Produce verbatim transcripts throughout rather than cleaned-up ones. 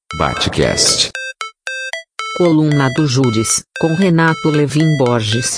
Batcast. Coluna do Júris, com Renato Levin Borges.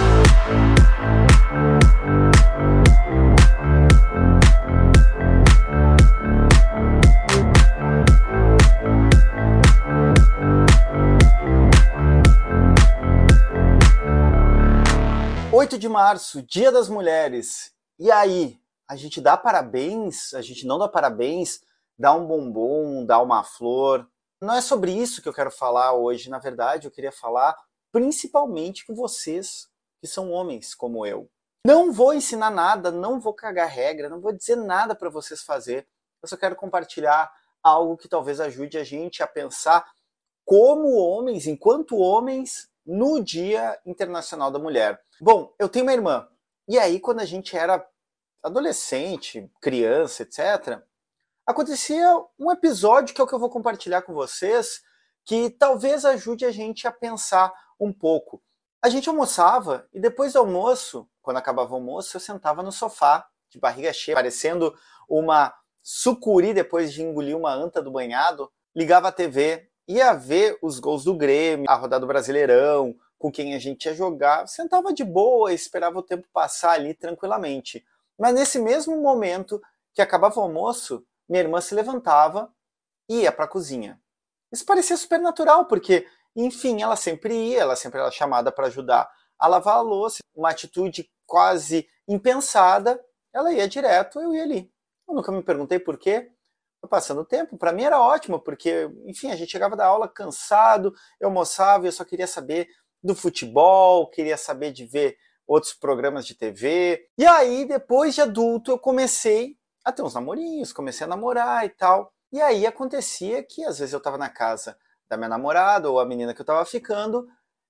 oito de março, Dia das Mulheres. E aí? A gente dá parabéns? A gente não dá parabéns? Dá um bombom, dá uma flor? Não é sobre isso que eu quero falar hoje. Na verdade, eu queria falar principalmente com vocês que são homens como eu. Não vou ensinar nada, não vou cagar regra, não vou dizer nada para vocês fazer. Eu só quero compartilhar algo que talvez ajude a gente a pensar como homens, enquanto homens, no Dia Internacional da Mulher. Bom, eu tenho uma irmã, e aí quando a gente era adolescente, criança, etcétera, acontecia um episódio que é o que eu vou compartilhar com vocês, que talvez ajude a gente a pensar um pouco. A gente almoçava, e depois do almoço, quando acabava o almoço, eu sentava no sofá, de barriga cheia, parecendo uma sucuri depois de engolir uma anta do banhado, ligava a T V, ia ver os gols do Grêmio, a rodada do Brasileirão, com quem a gente ia jogar, sentava de boa, esperava o tempo passar ali tranquilamente. Mas nesse mesmo momento que acabava o almoço, minha irmã se levantava e ia para a cozinha. Isso parecia super natural, porque, enfim, ela sempre ia, ela sempre era chamada para ajudar a lavar a louça, uma atitude quase impensada, ela ia direto, eu ia ali. Eu nunca me perguntei por quê. Foi passando o tempo, para mim era ótimo, porque, enfim, a gente chegava da aula cansado, eu almoçava e eu só queria saber do futebol, queria saber de ver outros programas de T V. E aí, depois de adulto, eu comecei a ter uns namorinhos, comecei a namorar e tal. E aí acontecia que às vezes eu estava na casa da minha namorada ou a menina que eu estava ficando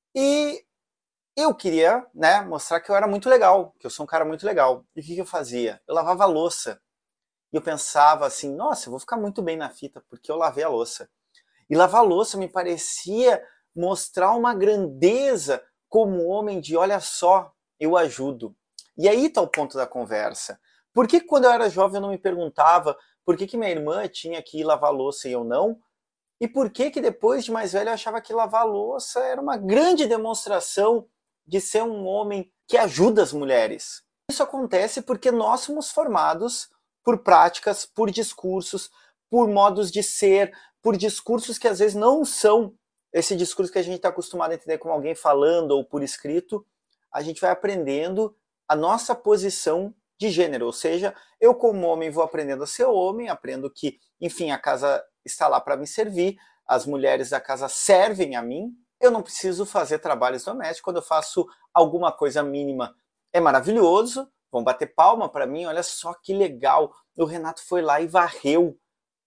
e eu queria, né, mostrar que eu era muito legal, que eu sou um cara muito legal. E o que, que eu fazia? Eu lavava a louça. E eu pensava assim, nossa, eu vou ficar muito bem na fita, porque eu lavei a louça. E lavar a louça me parecia mostrar uma grandeza como homem de, olha só, eu ajudo. E aí está o ponto da conversa. Por que quando eu era jovem eu não me perguntava por que, que minha irmã tinha que ir lavar a louça e eu não? E por que que depois de mais velho eu achava que lavar a louça era uma grande demonstração de ser um homem que ajuda as mulheres? Isso acontece porque nós somos formados por práticas, por discursos, por modos de ser, por discursos que às vezes não são esse discurso que a gente está acostumado a entender como alguém falando ou por escrito. A gente vai aprendendo a nossa posição de gênero, ou seja, eu como homem vou aprendendo a ser homem, aprendo que, enfim, a casa está lá para me servir, as mulheres da casa servem a mim, eu não preciso fazer trabalhos domésticos, quando eu faço alguma coisa mínima é maravilhoso, vão bater palma para mim, olha só que legal, o Renato foi lá e varreu,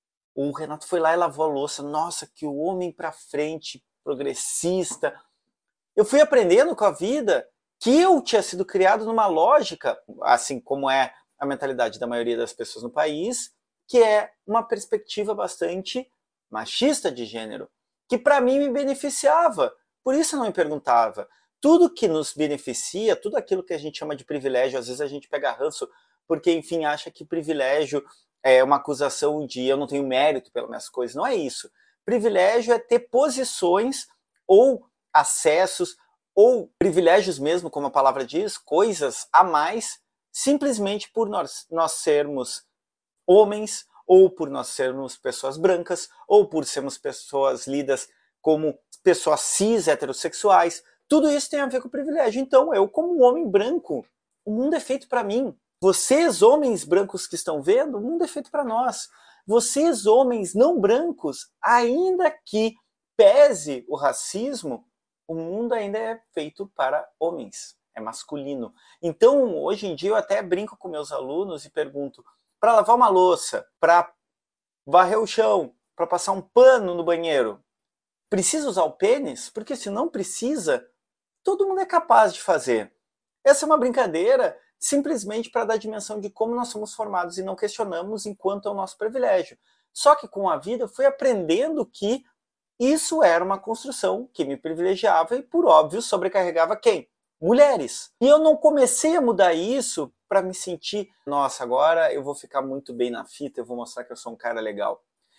o Renato foi lá e lavou a louça, nossa, que homem para frente, progressista. Eu fui aprendendo com a vida que eu tinha sido criado numa lógica, assim como é a mentalidade da maioria das pessoas no país, que é uma perspectiva bastante machista de gênero, que para mim me beneficiava, por isso eu não me perguntava. Tudo que nos beneficia, tudo aquilo que a gente chama de privilégio, às vezes a gente pega ranço, porque, enfim, acha que privilégio é uma acusação de eu não tenho mérito pelas minhas coisas. Não é isso. Privilégio é ter posições ou acessos, ou privilégios mesmo, como a palavra diz, coisas a mais, simplesmente por nós, nós sermos homens, ou por nós sermos pessoas brancas, ou por sermos pessoas lidas como pessoas cis, heterossexuais. Tudo isso tem a ver com privilégio. Então, eu, como um homem branco, o mundo é feito para mim. Vocês, homens brancos que estão vendo, o mundo é feito para nós. Vocês, homens não brancos, ainda que pese o racismo, o mundo ainda é feito para homens, é masculino. Então, hoje em dia, eu até brinco com meus alunos e pergunto, para lavar uma louça, para varrer o chão, para passar um pano no banheiro, precisa usar o pênis? Porque se não precisa, todo mundo é capaz de fazer. Essa é uma brincadeira simplesmente para dar dimensão de como nós somos formados e não questionamos enquanto é o nosso privilégio. Só que com a vida eu fui aprendendo que isso era uma construção que me privilegiava e, por óbvio, sobrecarregava quem? Mulheres. E eu não comecei a mudar isso para me sentir, nossa, agora eu vou ficar muito bem na fita, eu vou mostrar que eu sou um cara legal.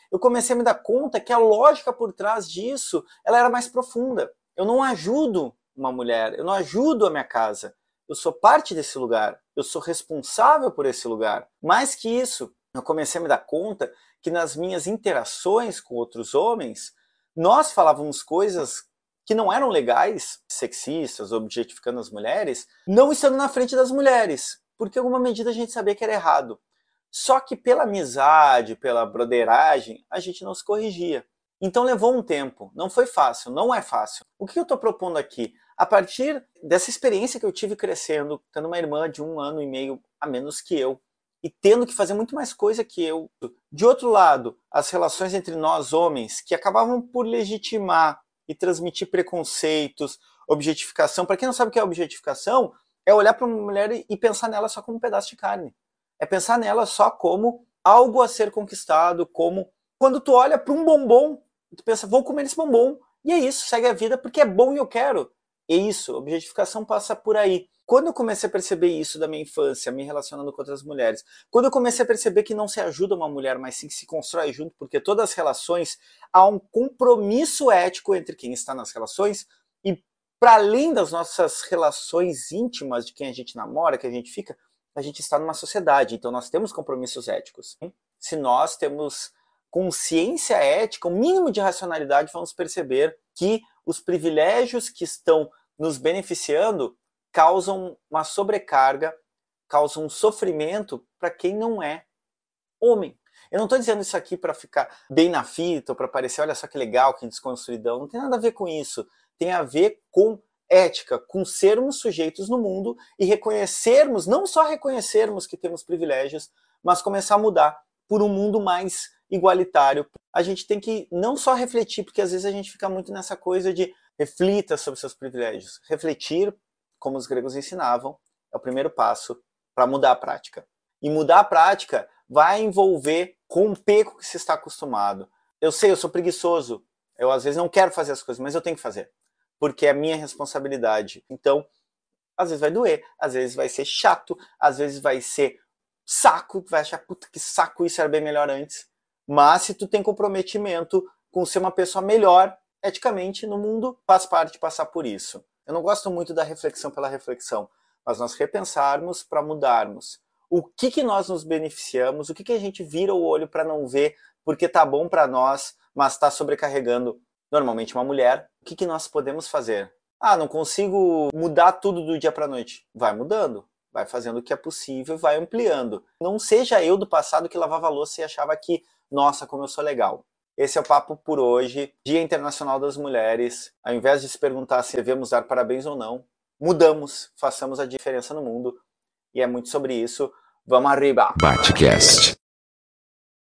eu comecei a me dar conta que a lógica por trás disso, ela era mais profunda. Eu não ajudo uma mulher, eu não ajudo a minha casa. Eu sou parte desse lugar, eu sou responsável por esse lugar. Mais que isso, eu comecei a me dar conta que nas minhas interações com outros homens, nós falávamos coisas que não eram legais, sexistas, objetificando as mulheres, não estando na frente das mulheres, porque em alguma medida a gente sabia que era errado. Só que pela amizade, pela broderagem, a gente não se corrigia. Então levou um tempo, não foi fácil, não é fácil. O que eu estou propondo aqui? A partir dessa experiência que eu tive crescendo, tendo uma irmã de um ano e meio a menos que eu, e tendo que fazer muito mais coisa que eu. De outro lado, as relações entre nós homens, que acabavam por legitimar e transmitir preconceitos, objetificação. Para quem não sabe o que é objetificação, é olhar para uma mulher e pensar nela só como um pedaço de carne. É pensar nela só como algo a ser conquistado, como quando tu olha para um bombom, tu pensa, vou comer esse bombom. E é isso, segue a vida porque é bom e eu quero. É isso, objetificação passa por aí. Quando eu comecei a perceber isso da minha infância, me relacionando com outras mulheres, quando eu comecei a perceber que não se ajuda uma mulher, mas sim que se constrói junto, porque todas as relações, há um compromisso ético entre quem está nas relações e para além das nossas relações íntimas, de quem a gente namora, que a gente fica, a gente está numa sociedade, então nós temos compromissos éticos. Se nós temos consciência ética, o um mínimo de racionalidade, vamos perceber que os privilégios que estão nos beneficiando causam uma sobrecarga, causam um sofrimento para quem não é homem. Eu não estou dizendo isso aqui para ficar bem na fita, ou para parecer, olha só que legal, que desconstruidão. Não tem nada a ver com isso. Tem a ver com ética, com sermos sujeitos no mundo e reconhecermos, não só reconhecermos que temos privilégios, mas começar a mudar por um mundo mais igualitário. A gente tem que não só refletir, porque às vezes a gente fica muito nessa coisa de reflita sobre seus privilégios. Refletir, como os gregos ensinavam, é o primeiro passo para mudar a prática. E mudar a prática vai envolver romper com o que se está acostumado. Eu sei, eu sou preguiçoso, eu às vezes não quero fazer as coisas, mas eu tenho que fazer, porque é a minha responsabilidade. Então, às vezes vai doer, às vezes vai ser chato, às vezes vai ser saco, tu vai achar, puta que saco, isso era bem melhor antes. Mas se tu tem comprometimento com ser uma pessoa melhor, eticamente, no mundo, faz parte de passar por isso. Eu não gosto muito da reflexão pela reflexão, mas nós repensarmos para mudarmos. O que, que nós nos beneficiamos, o que, que a gente vira o olho para não ver, porque tá bom para nós, mas está sobrecarregando normalmente uma mulher. O que, que nós podemos fazer? Ah, não consigo mudar tudo do dia para a noite. Vai mudando, vai fazendo o que é possível, vai ampliando. Não seja eu do passado que lavava a louça e achava que, nossa, como eu sou legal. Esse é o papo por hoje, Dia Internacional das Mulheres. Ao invés de se perguntar se devemos dar parabéns ou não, mudamos, façamos a diferença no mundo. E é muito sobre isso. Vamos arriba! Batecast.